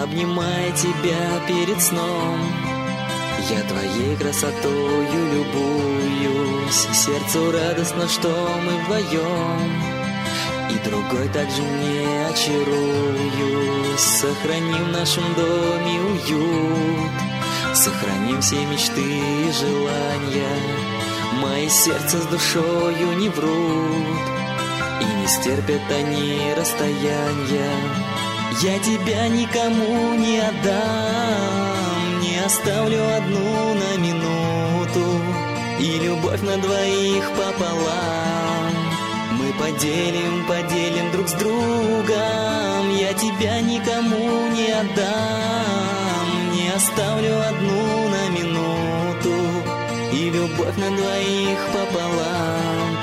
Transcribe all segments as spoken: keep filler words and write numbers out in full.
обнимая тебя перед сном. Я твоей красотою любуюсь, сердцу радостно, что мы вдвоем, и другой также не очаруюсь. Сохраним в нашем доме уют, сохраним все мечты и желания. Мои сердце с душою не врут, и не стерпят они расстояния. Я тебя никому не отдам, не оставлю одну на минуту, и любовь на двоих пополам мы поделим, поделим друг с другом. Я тебя никому не отдам, не оставлю одну на минуту, и любовь на двоих пополам.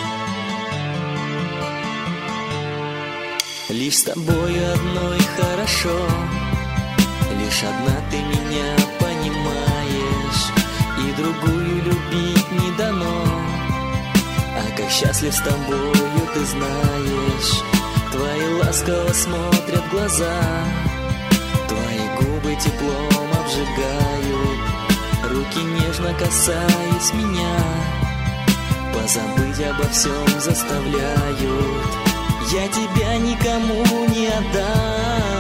Лишь с тобою одной хорошо, лишь одна ты меня понимаешь, и другую любить не дано. А как счастлив с тобою, ты знаешь. Твои ласково смотрят глаза, твои губы теплом обжигают, руки нежно касаясь меня, позабыть обо всем заставляют. Я тебя никому не отдам,